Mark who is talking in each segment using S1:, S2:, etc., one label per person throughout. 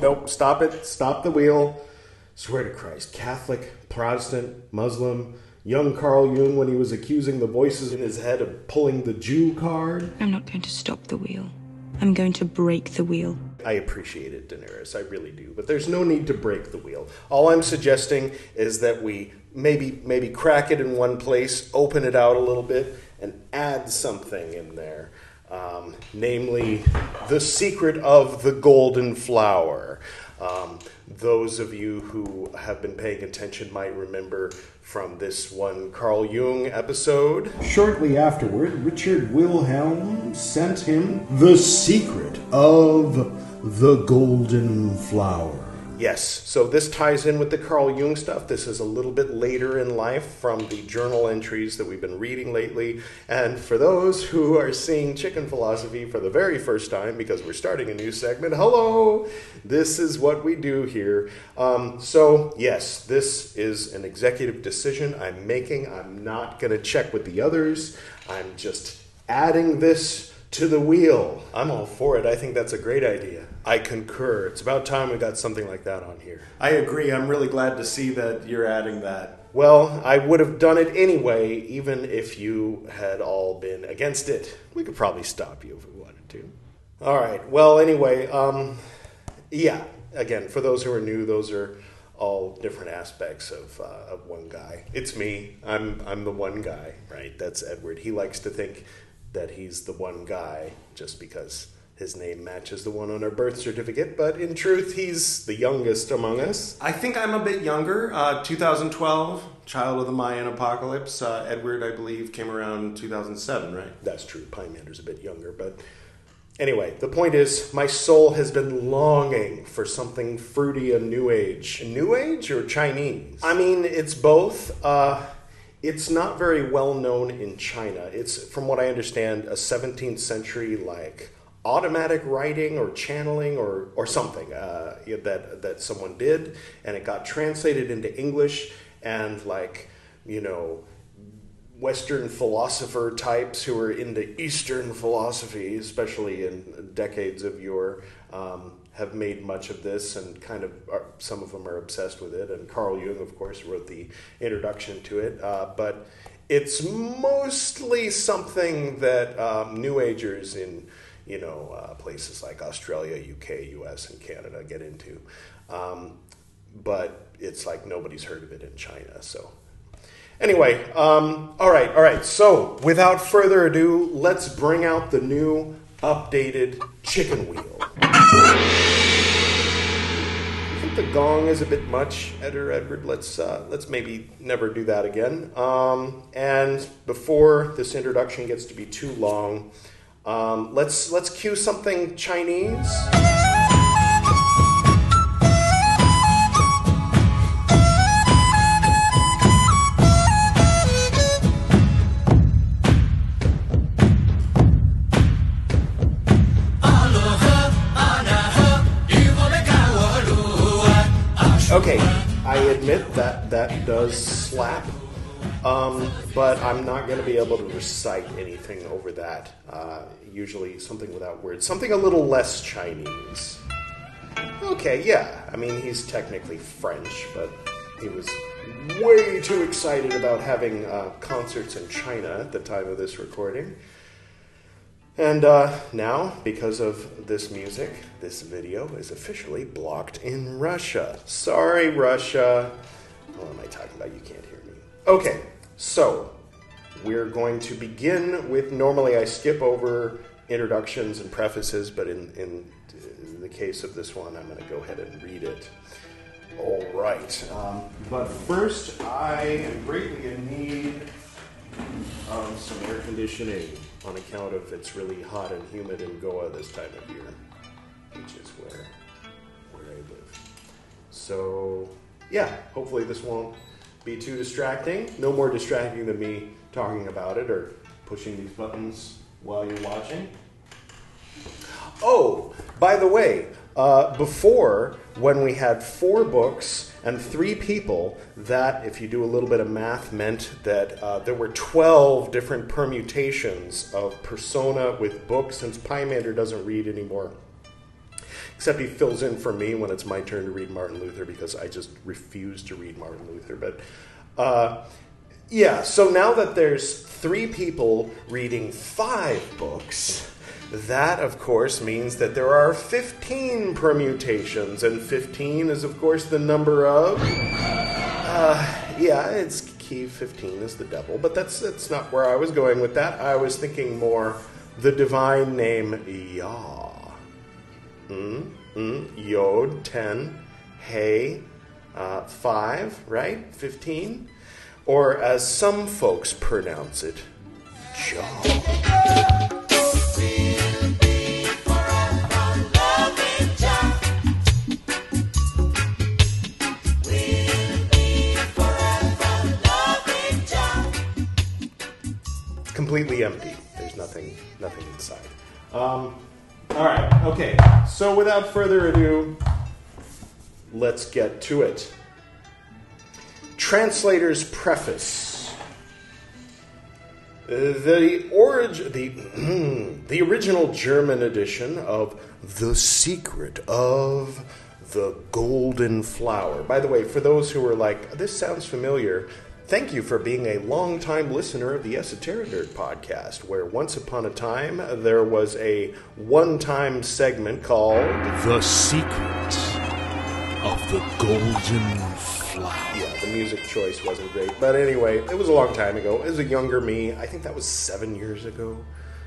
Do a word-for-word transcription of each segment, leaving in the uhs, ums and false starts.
S1: Nope, stop it. Stop the wheel. Swear to Christ. Catholic, Protestant, Muslim, young Carl Jung when he was accusing the voices in his head of pulling the Jew card.
S2: I'm not going to stop the wheel. I'm going to break the wheel.
S1: I appreciate it, Daenerys. I really do. But there's no need to break the wheel. All I'm suggesting is that we maybe maybe crack it in one place, open it out a little bit, and add something in there. Um, namely, the secret of the golden flower. Um, those of you who have been paying attention might remember from this one Carl Jung episode. Shortly afterward, Richard Wilhelm sent him the secret of the golden flower. Yes, so this ties in with the Carl Jung stuff. This is a little bit later in life from the journal entries that we've been reading lately. And for those who are seeing Chicken Philosophy for the very first time, because we're starting a new segment, hello! This is what we do here. Um, so, yes, this is an executive decision I'm making. I'm not going to check with the others. I'm just adding this to the wheel. I'm all for it. I think that's a great idea. I concur. It's about time we got something like that on here. I agree. I'm really glad to see that you're adding that. Well, I would have done it anyway, even if you had all been against it. We could probably stop you if we wanted to. All right. Well, anyway, um, yeah. Again, for those who are new, those are all different aspects of uh, of one guy. It's me. I'm I'm the one guy, right? That's Edward. He likes to think that he's the one guy just because his name matches the one on our birth certificate, but in truth, he's the youngest among us. I think I'm a bit younger. Uh, two thousand twelve, child of the Mayan apocalypse. Uh, Edward, I believe, came around two thousand seven, right? That's true. Pymander's a bit younger, but anyway, the point is, my soul has been longing for something fruity and New Age. New Age or Chinese? I mean, it's both. Uh... It's not very well known in China. It's, from what I understand, a seventeenth century like automatic writing or channeling or or something uh, that that someone did, and it got translated into English, and like you know, Western philosopher types who are into Eastern philosophy, especially in decades of yore, um, have made much of this, and kind of are, some of them are obsessed with it. And Carl Jung, of course, wrote the introduction to it. Uh, but it's mostly something that um, New Agers in you know uh, places like Australia, U K, U S, and Canada get into. Um, but it's like nobody's heard of it in China. So anyway, um, all right, all right. So without further ado, let's bring out the new updated chicken wheel. I think the gong is a bit much, Editor Edward. Let's uh, let's maybe never do that again. Um, and before this introduction gets to be too long, um, let's let's cue something Chinese. Okay, I admit that that does slap, um, but I'm not going to be able to recite anything over that. Uh, usually something without words. Something a little less Chinese. Okay, yeah, I mean, he's technically French, but he was way too excited about having uh, concerts in China at the time of this recording. And uh, now, because of this music, this video is officially blocked in Russia. Sorry, Russia. What am I talking about? You can't hear me. Okay, so we're going to begin with, normally I skip over introductions and prefaces, but in, in, in the case of this one, I'm going to go ahead and read it. All right. Um, but first, I am greatly in need of some air conditioning, on account of it's really hot and humid in Goa this time of year, which is where where I live. So, yeah, hopefully this won't be too distracting. No more distracting than me talking about it or pushing these buttons while you're watching. Oh, by the way, uh, before, when we had four books and three people, that, if you do a little bit of math, meant that uh, there were twelve different permutations of persona with books, since Pymander doesn't read anymore. except he fills in for me when it's my turn to read Martin Luther because I just refuse to read Martin Luther. But uh, yeah, so now that there's three people reading five books, that, of course, means that there are fifteen permutations, and fifteen is, of course, the number of... Uh, yeah, it's key fifteen is the devil, but that's that's not where I was going with that. I was thinking more the divine name Yah. Mm, mm, Yod, ten, Hey, uh, five, right? fifteen. Or as some folks pronounce it, Jah. Completely empty. There's nothing, nothing inside. Um, all right. Okay. So without further ado, let's get to it. Translator's preface. The orig- the the original German edition of The Secret of the Golden Flower. By the way, for those who are like, this sounds familiar, thank you for being a long-time listener of the Esoteric Nerd podcast, where once upon a time there was a one-time segment called
S3: The Secret of the Golden Flower.
S1: Yeah, the music choice wasn't great. But anyway, it was a long time ago. It was a younger me. I think that was seven years ago.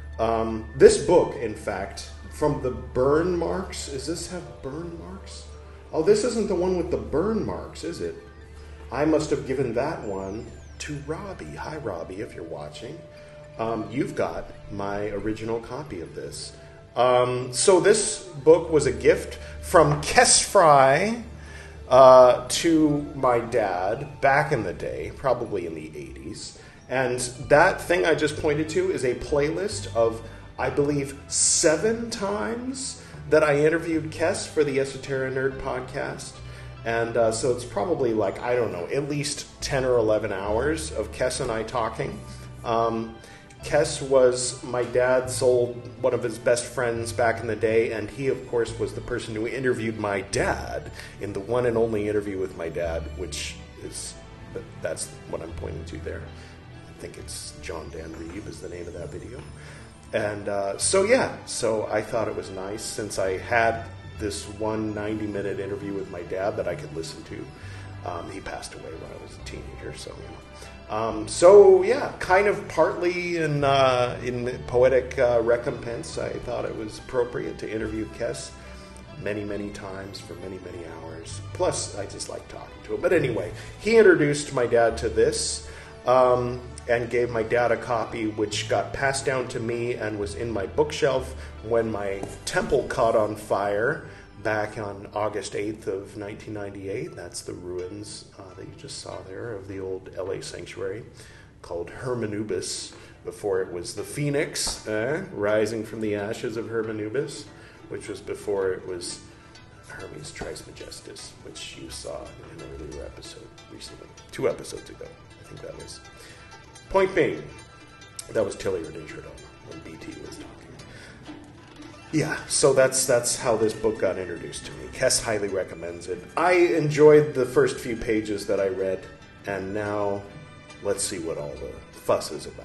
S1: Um, this book, in fact, from the burn marks. Does this have burn marks? Oh, this isn't the one with the burn marks, is it? I must have given that one to Robbie. Hi, Robbie, if you're watching. Um, you've got my original copy of this. Um, so this book was a gift from Kess Fry uh, to my dad back in the day, probably in the eighties. And that thing I just pointed to is a playlist of, I believe, seven times that I interviewed Kess for the Esoteric Nerd podcast. And uh, so it's probably like, I don't know, at least ten or eleven hours of Kess and I talking. Um, Kess was my dad's old, one of his best friends back in the day, and he, of course, was the person who interviewed my dad in the one and only interview with my dad, which is, that's what I'm pointing to there. I think it's John Dan Reeve is the name of that video. And uh, so, yeah, so I thought it was nice since I had this one ninety-minute interview with my dad that I could listen to. Um, he passed away when I was a teenager, so, you know. Um, so, yeah, kind of partly in uh, in poetic uh, recompense, I thought it was appropriate to interview Kess many, many times for many, many hours. Plus, I just like talking to him. But anyway, he introduced my dad to this. Um, and gave my dad a copy, which got passed down to me and was in my bookshelf when my temple caught on fire back on August eighth of nineteen ninety-eight. That's the ruins uh, that you just saw there of the old L A sanctuary called Hermanubis, before it was the Phoenix, eh, rising from the ashes of Hermanubis, which was before it was Hermes Trismegistus, which you saw in an earlier episode recently, two episodes ago, I think that was. Point being, that was Tilliard Introdome when B T was talking. Yeah, so that's that's how this book got introduced to me. Kess highly recommends it. I enjoyed the first few pages that I read, and now let's see what all the fuss is about.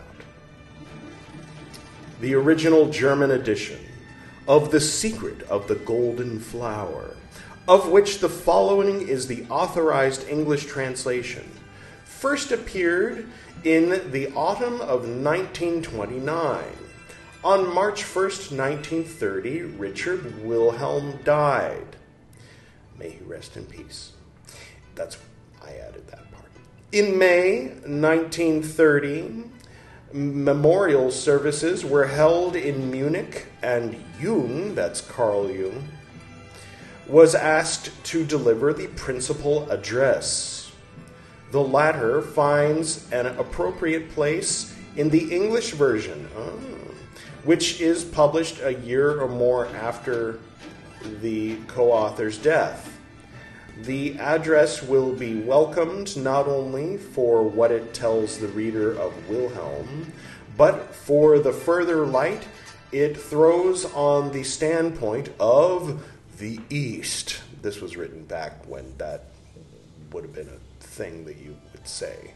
S1: The original German edition of The Secret of the Golden Flower, of which the following is the authorized English translation, first appeared in the autumn of nineteen twenty-nine. On March first, nineteen thirty, Richard Wilhelm died. May he rest in peace. That's, I added that part. In May nineteen thirty, memorial services were held in Munich, and Jung, that's Carl Jung, was asked to deliver the principal address. The latter finds an appropriate place in the English version, oh, which is published a year or more after the co-author's death. The address will be welcomed not only for what it tells the reader of Wilhelm, but for the further light it throws on the standpoint of the East. This was written back when that would have been a thing that you would say.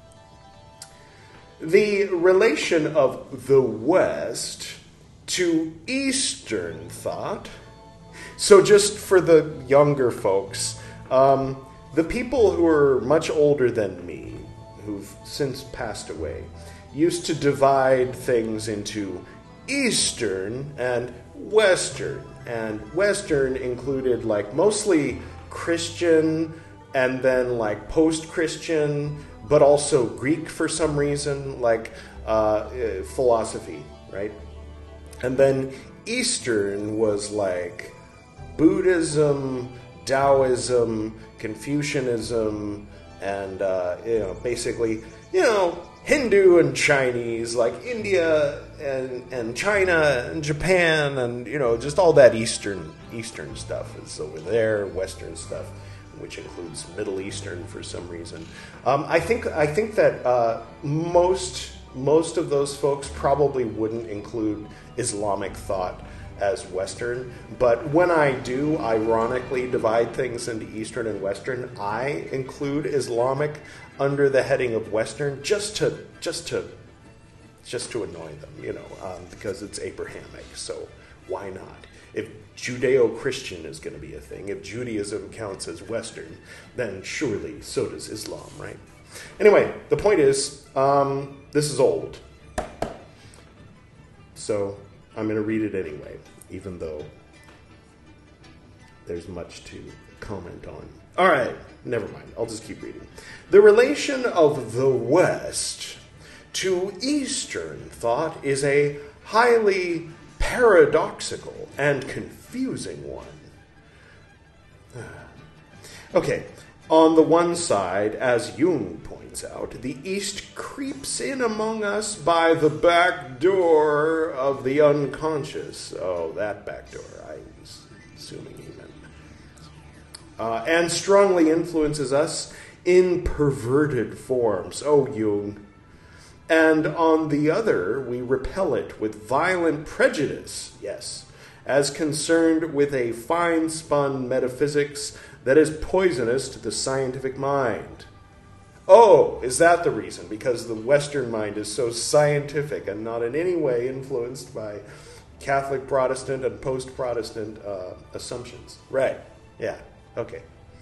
S1: The relation of the West to Eastern thought. So just for the younger folks, um, the people who are much older than me, who've since passed away, used to divide things into Eastern and Western. And Western included like mostly Christian and then like post-Christian, but also Greek for some reason, like uh, philosophy, right? And then Eastern was like Buddhism, Taoism, Confucianism, and uh, you know, basically, you know, Hindu and Chinese, like India and and China and Japan, and you know, just all that Eastern Eastern stuff is over there. Western stuff, which includes Middle Eastern for some reason. Um, I think I think that uh, most most of those folks probably wouldn't include Islamic thought as Western, but when I do ironically divide things into Eastern and Western, I include Islamic under the heading of Western just to just to just to annoy them, you know, um, because it's Abrahamic. So why not? If Judeo-Christian is going to be a thing, if Judaism counts as Western, then surely so does Islam, right? Anyway, the point is, um, this is old. So I'm going to read it anyway, even though there's much to comment on. All right, never mind. I'll just keep reading. The relation of the West to Eastern thought is a highly paradoxical and confusing one. Okay, on the one side, as Jung points out, the East creeps in among us by the back door of the unconscious. Oh, that back door, I was assuming he meant. Uh, and strongly influences us in perverted forms. Oh, Jung. And on the other, we repel it with violent prejudice, yes, as concerned with a fine-spun metaphysics that is poisonous to the scientific mind. Oh, is that the reason? Because the Western mind is so scientific and not in any way influenced by Catholic, Protestant, and post-Protestant uh, assumptions. Right, yeah, okay.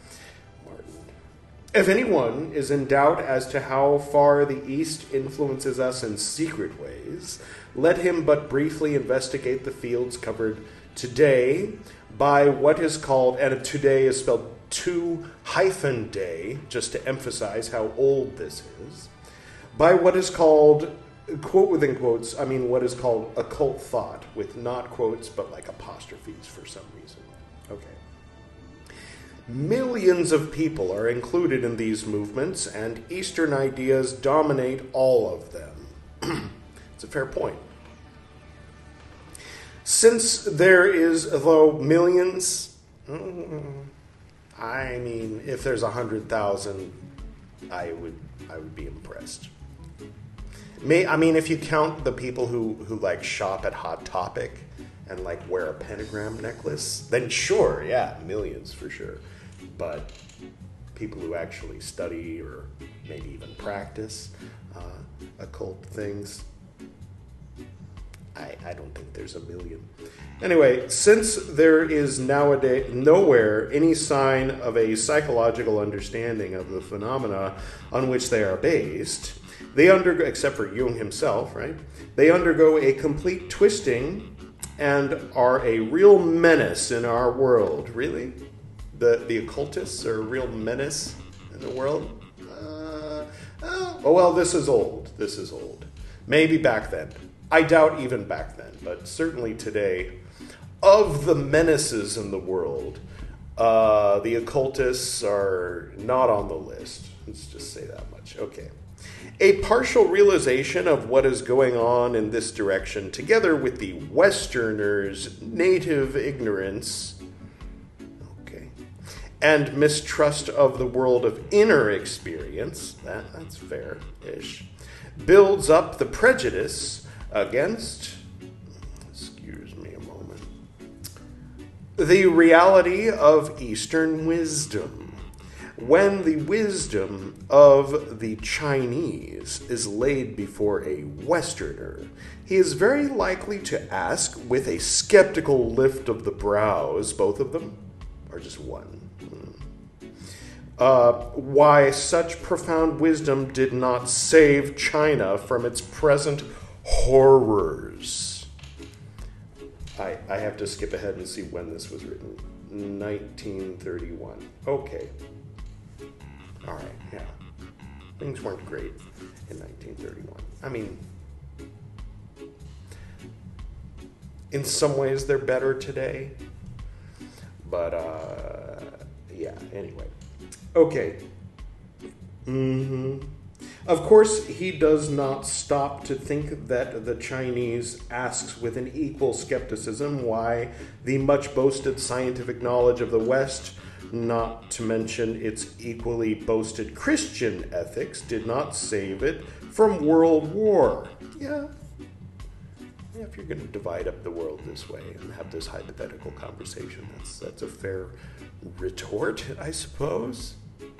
S1: If anyone is in doubt as to how far the East influences us in secret ways, let him but briefly investigate the fields covered today by what is called, and today is spelled two hyphen day, just to emphasize how old this is, by what is called, quote within quotes, I mean what is called occult thought, with not quotes but like apostrophes for some reason. Okay. Millions of people are included in these movements, and Eastern ideas dominate all of them. It's a fair point. Since there is, though, millions, I mean, if there's a hundred thousand, I would, I would be impressed. May, I mean, if you count the people who, who like shop at Hot Topic and like wear a pentagram necklace, then sure, yeah, millions for sure. But people who actually study or maybe even practice uh, occult things, I, I don't think there's a million. Anyway, since there is nowadays nowhere any sign of a psychological understanding of the phenomena on which they are based, they undergo, except for Jung himself, right? They undergo a complete twisting and are a real menace in our world. Really? The, the occultists are a real menace in the world? Uh, oh, oh, well, this is old. This is old. Maybe back then. I doubt even back then, but certainly today. Of the menaces in the world, uh, the occultists are not on the list. Let's just say that much. Okay. A partial realization of what is going on in this direction, together with the Westerners' native ignorance and mistrust of the world of inner experience, that, that's fair-ish, builds up the prejudice against, excuse me a moment, the reality of Eastern wisdom. When the wisdom of the Chinese is laid before a Westerner, he is very likely to ask with a skeptical lift of the brows, both of them, or just one, uh, why such profound wisdom did not save China from its present horrors. I, I have to skip ahead and see when this was written. nineteen thirty-one. Okay. All right, yeah. Things weren't great in nineteen thirty-one. I mean, in some ways they're better today. But, uh, yeah, anyway. Okay. Mm-hmm. Of course, he does not stop to think that the Chinese asks with an equal skepticism why the much boasted scientific knowledge of the West, not to mention its equally boasted Christian ethics, did not save it from world war. Yeah. Yeah, if you're going to divide up the world this way and have this hypothetical conversation, that's that's a fair retort, I suppose.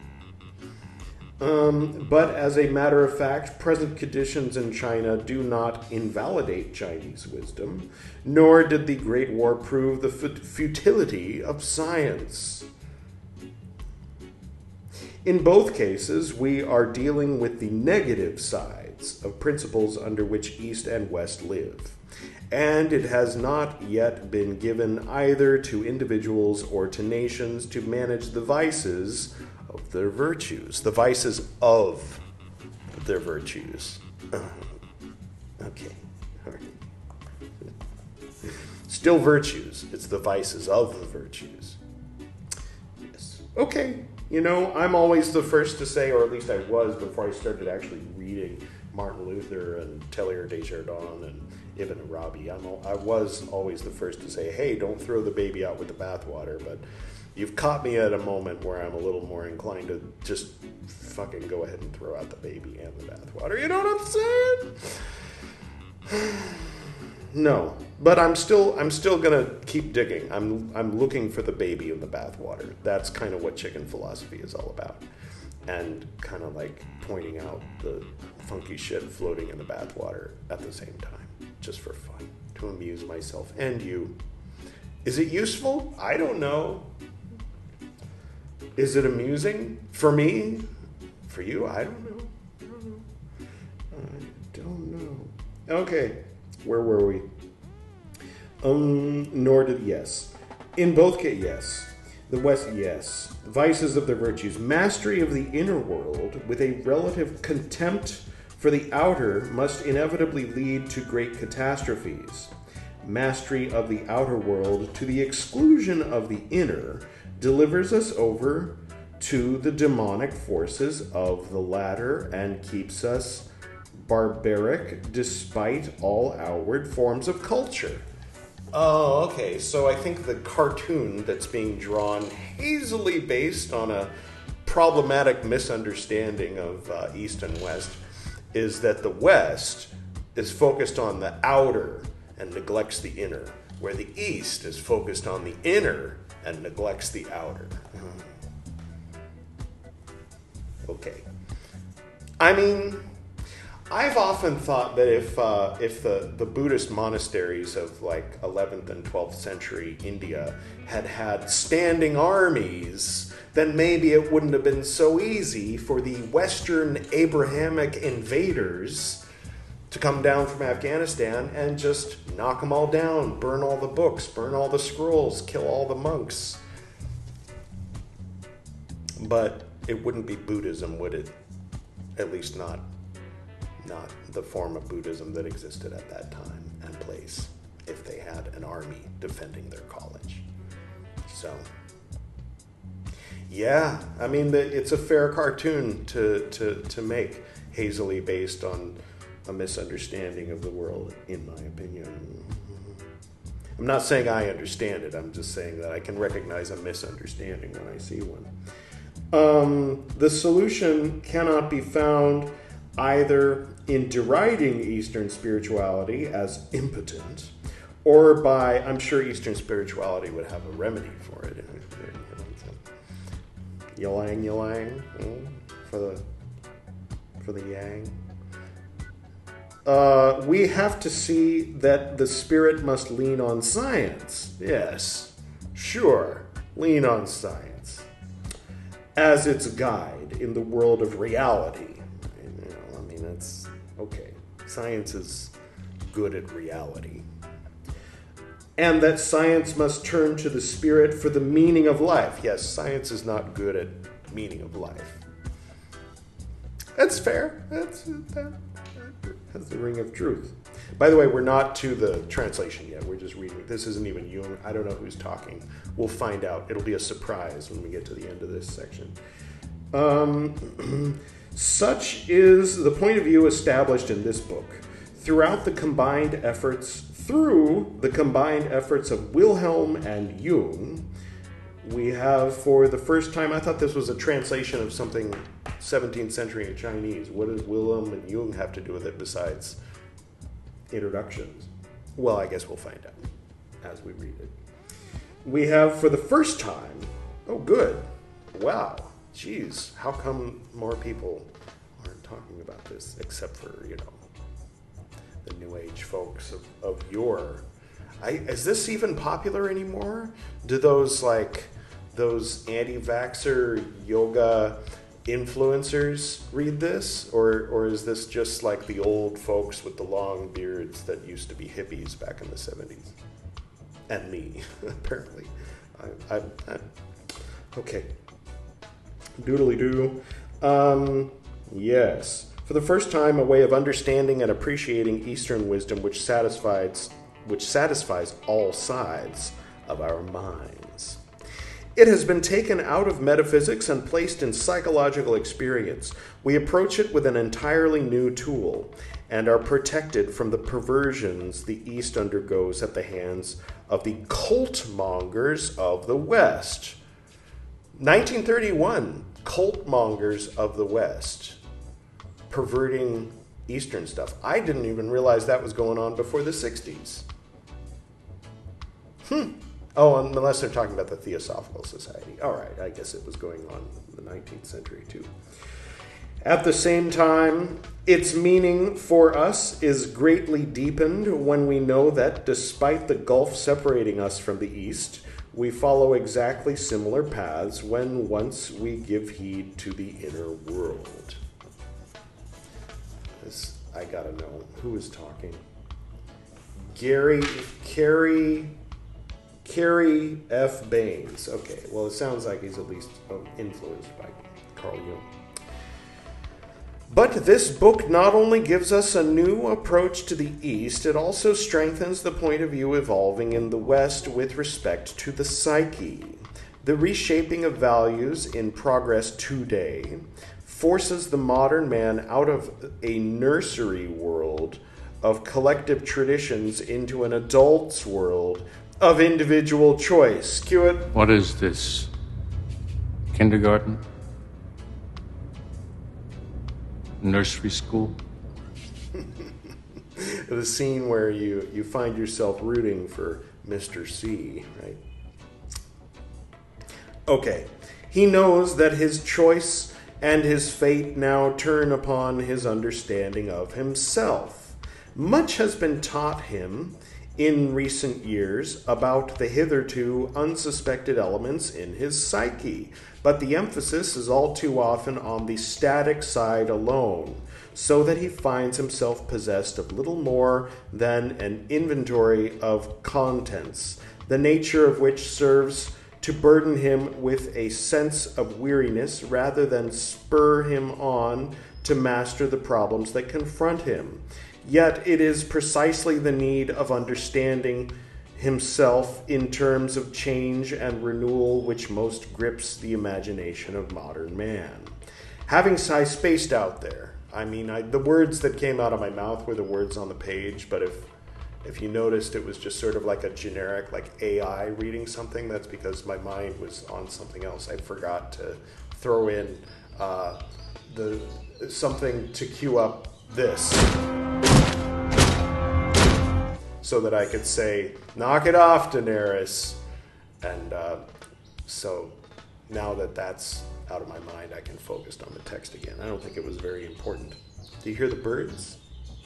S1: Um, but as a matter of fact, present conditions in China do not invalidate Chinese wisdom, nor did the Great War prove the futility of science. In both cases, we are dealing with the negative sides of principles under which East and West live, and it has not yet been given either to individuals or to nations to manage the vices of their virtues, the vices of their virtues. Uh, okay, all right. Still virtues, it's the vices of the virtues. Yes. Okay, you know, I'm always the first to say, or at least I was before I started actually reading Martin Luther and Teilhard de Chardin and Ibn Arabi. I'm, I was always the first to say, hey, don't throw the baby out with the bathwater, but you've caught me at a moment where I'm a little more inclined to just fucking go ahead and throw out the baby and the bathwater. You know what I'm saying? No, but I'm still I'm still gonna keep digging. I'm I'm looking for the baby in the bathwater. That's kind of what chicken philosophy is all about, and kind of like pointing out the funky shit floating in the bathwater at the same time, just for fun, to amuse myself and you. Is it useful? I don't know. Is it amusing? For me? For you? I don't know. I don't know. I don't know. Okay. Where were we? Um, nor did, yes. In both cases, yes. The West, yes. Vices of the virtues. Mastery of the inner world with a relative contempt for the outer must inevitably lead to great catastrophes. Mastery of the outer world to the exclusion of the inner delivers us over to the demonic forces of the latter and keeps us barbaric despite all outward forms of culture. Oh, okay. So I think the cartoon that's being drawn hazily based on a problematic misunderstanding of uh, East and West is that the West is focused on the outer and neglects the inner, where the East is focused on the inner and neglects the outer. Okay. I mean, I've often thought that if uh, if the, the Buddhist monasteries of like eleventh and twelfth century India had had standing armies, then maybe it wouldn't have been so easy for the Western Abrahamic invaders to come down from Afghanistan and just knock them all down, burn all the books, burn all the scrolls, kill all the monks. But it wouldn't be Buddhism, would it? At least not, not the form of Buddhism that existed at that time and place, if they had an army defending their college. So, yeah, I mean, the, it's a fair cartoon to, to, to make, hazily based on a misunderstanding of the world, in my opinion. I'm not saying I understand it. I'm just saying that I can recognize a misunderstanding when I see one. Um, the solution cannot be found either in deriding Eastern spirituality as impotent or by, I'm sure Eastern spirituality would have a remedy for it. Ylang ylang mm, for the for the yang. Uh, we have to see that the spirit must lean on science. Yes, sure, lean on science as its guide in the world of reality. You know, I mean, that's okay. Science is good at reality. And that science must turn to the spirit for the meaning of life. Yes, science is not good at meaning of life. That's fair. That's, that has the ring of truth. By the way, we're not to the translation yet. We're just reading. This isn't even Jung. I don't know who's talking. We'll find out. It'll be a surprise when we get to the end of this section. Um, such is the point of view established in this book. Throughout the combined efforts, through the combined efforts of Wilhelm and Jung, we have, for the first time, I thought this was a translation of something seventeenth century in Chinese. What does Wilhelm and Jung have to do with it besides introductions? Well, I guess we'll find out as we read it. We have, for the first time, oh, good. Wow. Geez, how come more people aren't talking about this, except for, you know, the New Age folks of, of yore. I, is this even popular anymore? Do those, like, those anti-vaxxer yoga influencers read this? Or or is this just like the old folks with the long beards that used to be hippies back in the seventies? And me, apparently. I, I, I, okay. Doodly-doo. Um, yes. For the first time, a way of understanding and appreciating Eastern wisdom which satisfies, which satisfies all sides of our minds. It has been taken out of metaphysics and placed in psychological experience. We approach it with an entirely new tool and are protected from the perversions the East undergoes at the hands of the cult mongers of the West. nineteen thirty-one, cult mongers of the West. Perverting Eastern stuff. I didn't even realize that was going on before the sixties. Hmm. Oh, unless they're talking about the Theosophical Society. All right, I guess it was going on in the nineteenth century too. At the same time, its meaning for us is greatly deepened when we know that despite the gulf separating us from the East, we follow exactly similar paths when once we give heed to the inner world. This, I gotta know who is talking. Gary, Carrie, Carrie F. Baines. Okay, well, it sounds like he's at least influenced by Carl Jung. But this book not only gives us a new approach to the East, it also strengthens the point of view evolving in the West with respect to the psyche. The reshaping of values in progress today forces the modern man out of a nursery world of collective traditions into an adult's world of individual choice. Cue it.
S4: What is this? Kindergarten? Nursery school?
S1: The scene where you, you find yourself rooting for Mister C, right? Okay. He knows that his choice and his fate now turn upon his understanding of himself. Much has been taught him in recent years about the hitherto unsuspected elements in his psyche, but the emphasis is all too often on the static side alone, so that he finds himself possessed of little more than an inventory of contents, the nature of which serves to burden him with a sense of weariness rather than spur him on to master the problems that confront him. Yet it is precisely the need of understanding himself in terms of change and renewal which most grips the imagination of modern man. Having I spaced out there, I mean, I, the words that came out of my mouth were the words on the page, but if if you noticed it was just sort of like a generic, like A I reading something, that's because my mind was on something else. I forgot to throw in uh, the something to cue up this. so that I could say, knock it off, Daenerys. And uh, so now that that's out of my mind, I can focus on the text again. I don't think it was very important. Do you hear the birds?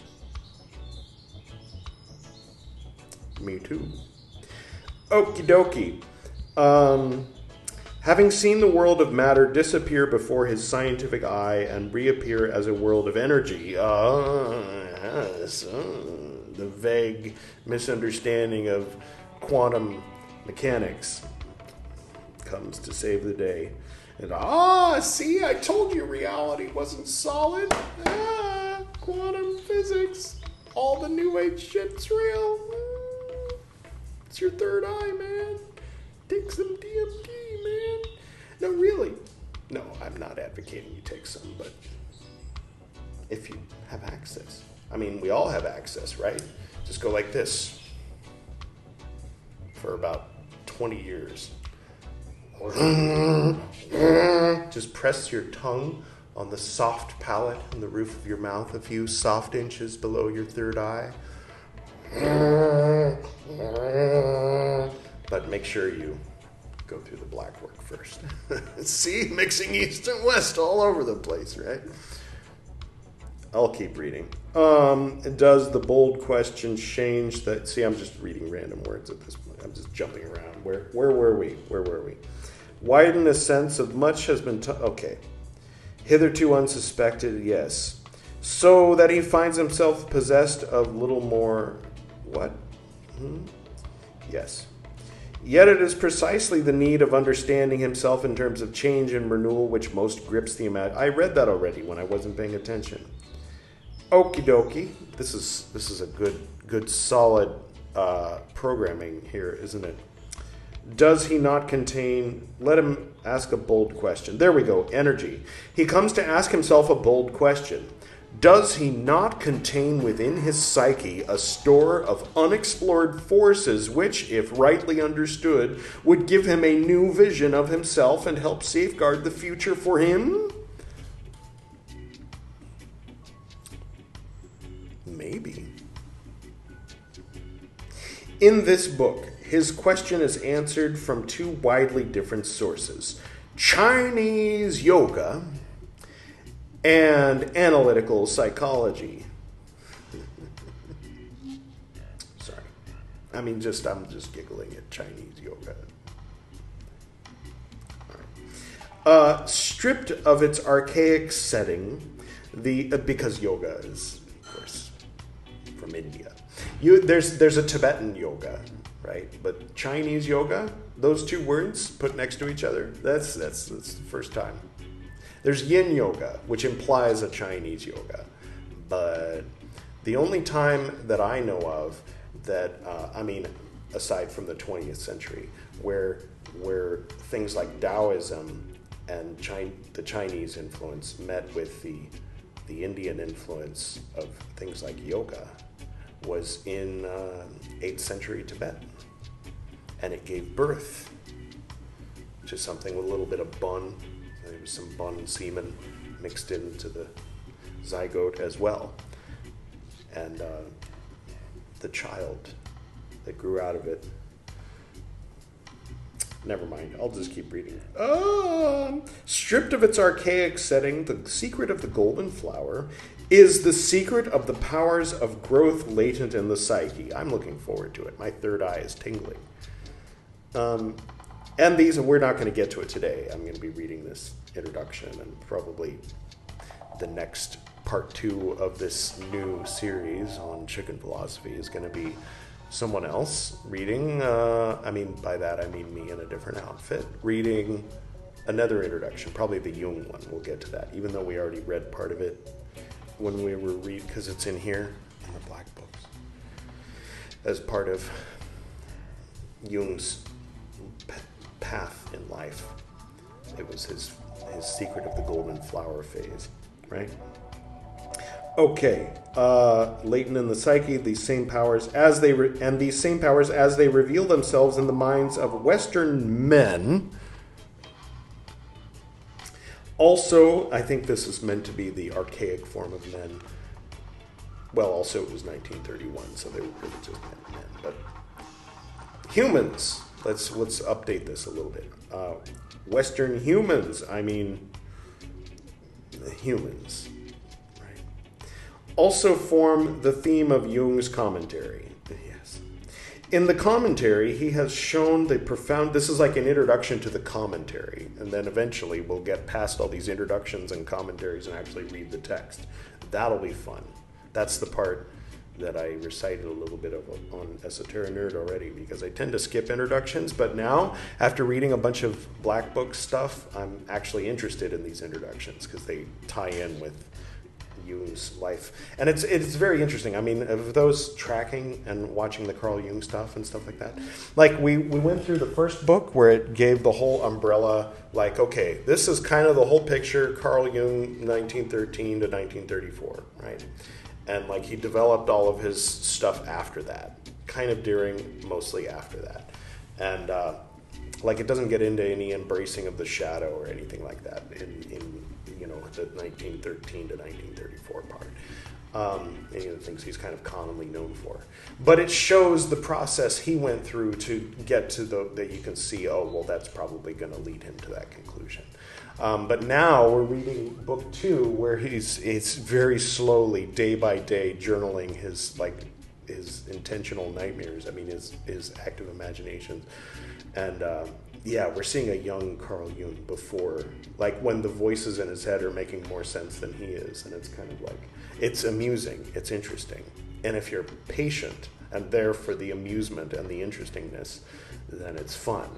S1: Me too. Okie dokie. Um, having seen the world of matter disappear before his scientific eye and reappear as a world of energy, uh, yes, uh, the vague misunderstanding of quantum mechanics comes to save the day. And ah, see, I told you reality wasn't solid. Ah, quantum physics. All the new age shit's real. It's your third eye, man. Take some D M T, man. No, really. No, I'm not advocating you take some, but if you have access. I mean, we all have access, right? Just go like this for about twenty years. Just press your tongue on the soft palate on the roof of your mouth a few soft inches below your third eye. But make sure you go through the black work first. See, mixing east and west all over the place, right? I'll keep reading. Um, does the bold question change that? See, I'm just reading random words at this point. I'm just jumping around. Where, where were we? Where were we? Widen a sense of much has been... T- okay. Hitherto unsuspected, yes. So that he finds himself possessed of little more... What? Hmm? Yes. Yet it is precisely the need of understanding himself in terms of change and renewal which most grips the imagination. I read that already when I wasn't paying attention. Okie dokie. This is this is a good good solid uh, programming here, isn't it? Does he not contain... Let him ask a bold question. There we go. Energy. He comes to ask himself a bold question. Does he not contain within his psyche a store of unexplored forces which, if rightly understood, would give him a new vision of himself and help safeguard the future for him? Maybe. In this book, his question is answered from two widely different sources: Chinese yoga and analytical psychology. Sorry. I mean, just I'm just giggling at Chinese yoga. All right. Uh, stripped of its archaic setting, the uh, because yoga is, of course, from India. You, there's there's a Tibetan yoga, right? But Chinese yoga, those two words put next to each other, that's that's that's the first time. There's yin yoga, which implies a Chinese yoga, but the only time that I know of that uh, I mean, aside from the twentieth century, where where things like Taoism and China, the Chinese influence met with the the Indian influence of things like yoga, was in uh, eighth century Tibet. And it gave birth to something with a little bit of bun. There was some bun semen mixed into the zygote as well. And uh, the child that grew out of it. Never mind, I'll just keep reading. Um, stripped of its archaic setting, the secret of the golden flower is the secret of the powers of growth latent in the psyche. I'm looking forward to it. My third eye is tingling. Um, and these, and we're not going to get to it today. I'm going to be reading this introduction, and probably the next part two of this new series on chicken philosophy is going to be someone else reading, uh, I mean, by that I mean me in a different outfit, reading another introduction, probably the Jung one. We'll get to that, even though we already read part of it when we were read, because it's in here, in the black books, as part of Jung's p- path in life. It was his, his secret of the golden flower phase, right? Okay, uh, latent in the psyche, these same powers as they re- and these same powers as they reveal themselves in the minds of Western men. Also, I think this is meant to be the archaic form of men. well, also it was nineteen thirty-one, so they were really just men and men. But humans, let's let's update this a little bit. Uh, Western humans, I mean, humans, right? Also form the theme of Jung's commentary. Yes. In the commentary, he has shown the profound, this is like an introduction to the commentary, and then eventually we'll get past all these introductions and commentaries and actually read the text. That'll be fun. That's the part that I recited a little bit of on Esoteric Nerd already, because I tend to skip introductions, but now, after reading a bunch of Black Book stuff, I'm actually interested in these introductions because they tie in with Jung's life. And it's it's very interesting. I mean, of those tracking and watching the Carl Jung stuff and stuff like that, like we, we went through the first book where it gave the whole umbrella, like, okay, this is kind of the whole picture, Carl Jung, nineteen thirteen to nineteen thirty-four, right? And like he developed all of his stuff after that, kind of during, mostly after that. And uh, like it doesn't get into any embracing of the shadow or anything like that in, in you know, the nineteen thirteen to nineteen thirty-four part. Um, any of the things he's kind of commonly known for. But it shows the process he went through to get to the, that you can see, oh, well, that's probably going to lead him to that conclusion. Um, but now we're reading book two, where he's it's very slowly, day by day, journaling his like his intentional nightmares. I mean, his his active imaginations, and uh, yeah, we're seeing a young Carl Jung before, like when the voices in his head are making more sense than he is, and it's kind of like it's amusing, it's interesting, and if you're patient and there for the amusement and the interestingness, then it's fun.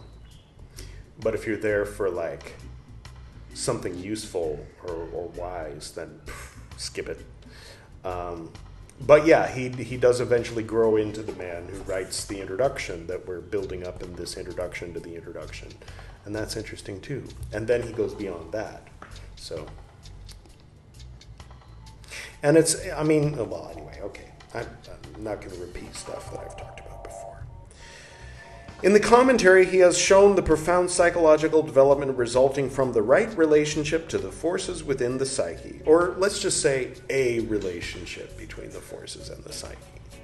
S1: But if you're there for like something useful or, or wise, then pff, skip it. Um, but yeah, he he does eventually grow into the man who writes the introduction that we're building up in this introduction to the introduction. And that's interesting too. And then he goes beyond that. So, and it's, I mean, well, anyway, okay. I'm, I'm not going to repeat stuff that I've talked about before. In the commentary, he has shown the profound psychological development resulting from the right relationship to the forces within the psyche. Or let's just say a relationship between the forces and the psyche.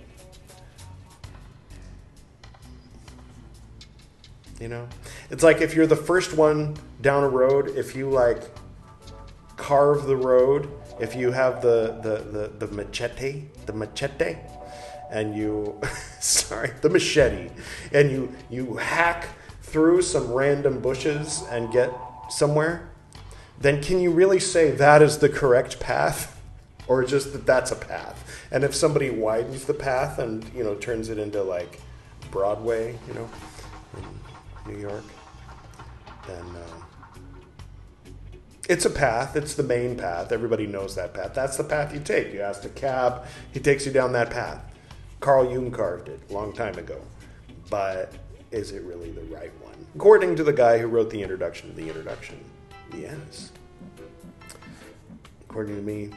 S1: You know? It's like if you're the first one down a road, if you like carve the road, if you have the, the, the, the machete, the machete, and you, sorry, the machete, and you you hack through some random bushes and get somewhere, then can you really say that is the correct path? Or just that that's a path? And if somebody widens the path and, you know, turns it into like Broadway, you know, in New York, then uh, it's a path. It's the main path. Everybody knows that path. That's the path you take. You ask a cab, he takes you down that path. Carl Jung carved it a long time ago. But is it really the right one? According to the guy who wrote the introduction to the introduction, yes. According to me,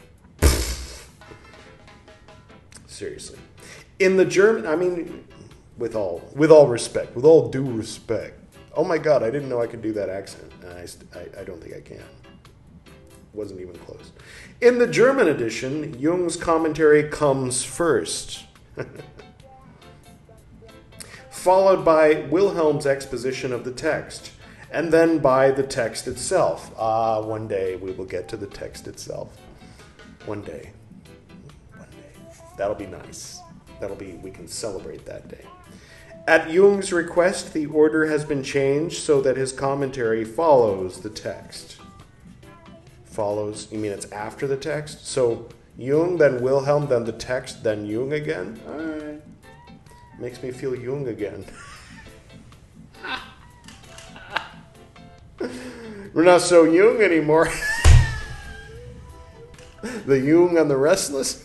S1: seriously. In the German, I mean, with all with all respect, with all due respect. Oh my God, I didn't know I could do that accent. And I, I, I don't think I can. Wasn't even close. In the German edition, Jung's commentary comes first, followed by Wilhelm's exposition of the text, and then by the text itself. Ah, one day we will get to the text itself. One day. One day. That'll be nice. That'll be, we can celebrate that day. At Jung's request, the order has been changed so that his commentary follows the text. Follows, you mean it's after the text? So Jung, then Wilhelm, then the text, then Jung again? All right. Makes me feel Jung again. We're not so Jung anymore. The Jung and the Restless.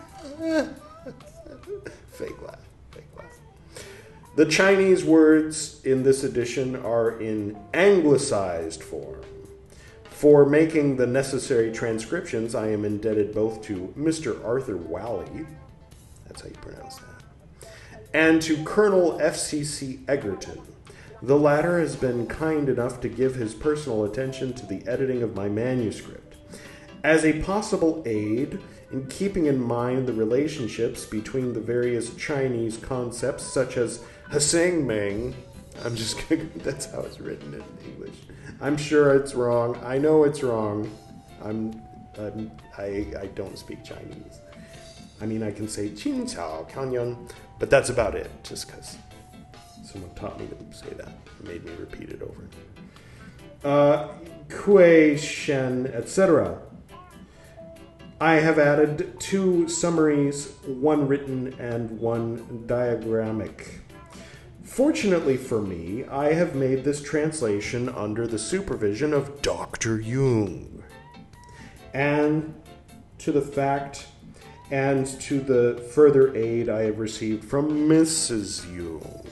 S1: Fake laugh. Fake laugh. The Chinese words in this edition are in anglicized form. For making the necessary transcriptions, I am indebted both to Mister Arthur Wally, that's how you pronounce that, and to Colonel F C C Egerton. The latter has been kind enough to give his personal attention to the editing of my manuscript. As a possible aid in keeping in mind the relationships between the various Chinese concepts, such as Haseng Meng, I'm just kidding, that's how it's written in English. I'm sure it's wrong. I know it's wrong. I'm, I'm I I don't speak Chinese. I mean, I can say Qin Chao Kanyon, but that's about it, just because someone taught me to say that, made me repeat it over. Uh, Kui, Shen, et cetera. I have added two summaries, one written and one diagrammic. Fortunately for me, I have made this translation under the supervision of Doctor Jung. And to the fact and to the further aid I have received from Missus Jung.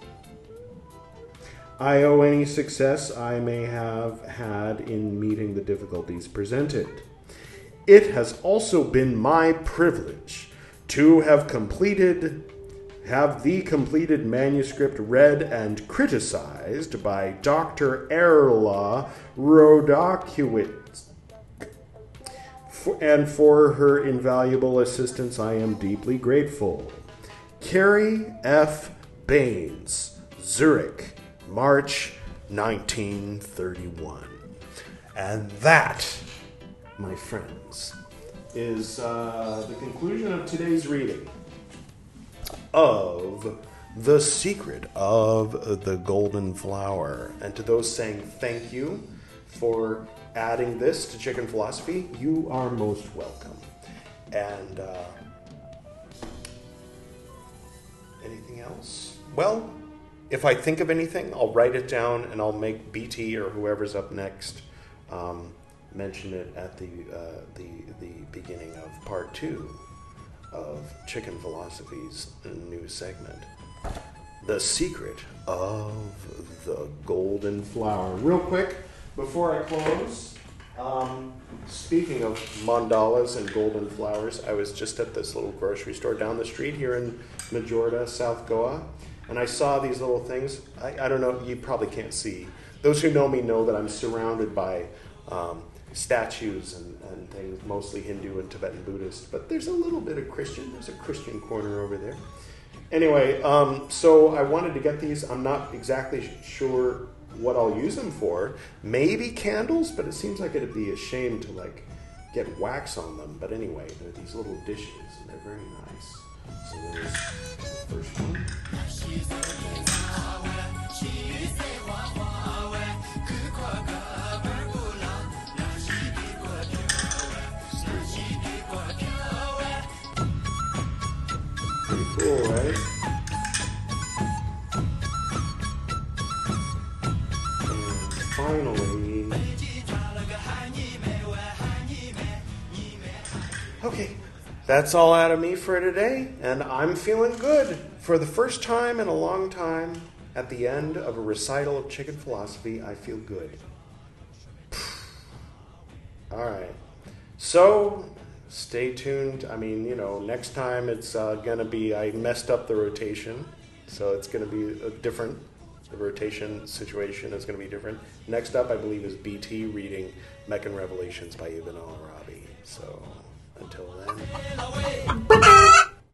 S1: I owe any success I may have had in meeting the difficulties presented. It has also been my privilege to have completed, have the completed manuscript read and criticized by Doctor Erla Rodakiewicz. And for her invaluable assistance, I am deeply grateful. Carrie F. Baines, Zurich, March nineteen thirty-one. And that, my friends, is uh, the conclusion of today's reading of The Secret of the Golden Flower. And to those saying thank you for adding this to Chicken Philosophy, you are most welcome. And uh, anything else? Well, if I think of anything, I'll write it down and I'll make B T or whoever's up next um, mention it at the uh, the the beginning of part two of Chicken Philosophy's new segment, The Secret of the Golden Flower. Real quick, before I close, um, speaking of mandalas and golden flowers, I was just at this little grocery store down the street here in Majorda, South Goa, and I saw these little things. I, I don't know, you probably can't see. Those who know me know that I'm surrounded by um, statues and, and things, mostly Hindu and Tibetan Buddhist, but there's a little bit of Christian. There's a Christian corner over there. Anyway, um, so I wanted to get these. I'm not exactly sure what I'll use them for. Maybe candles, but it seems like it'd be a shame to like get wax on them. But anyway, they're these little dishes, and they're very nice. So there's the first one. Pretty cool, right? Finally, okay, that's all out of me for today, and I'm feeling good. For the first time in a long time, at the end of a recital of Chicken Philosophy, I feel good. All right, so stay tuned. I mean, you know, next time it's uh, going to be, I messed up the rotation, so it's going to be a different. The rotation situation is going to be different. Next up, I believe, is B T reading Meccan Revelations by Ibn al-Arabi. So, until then.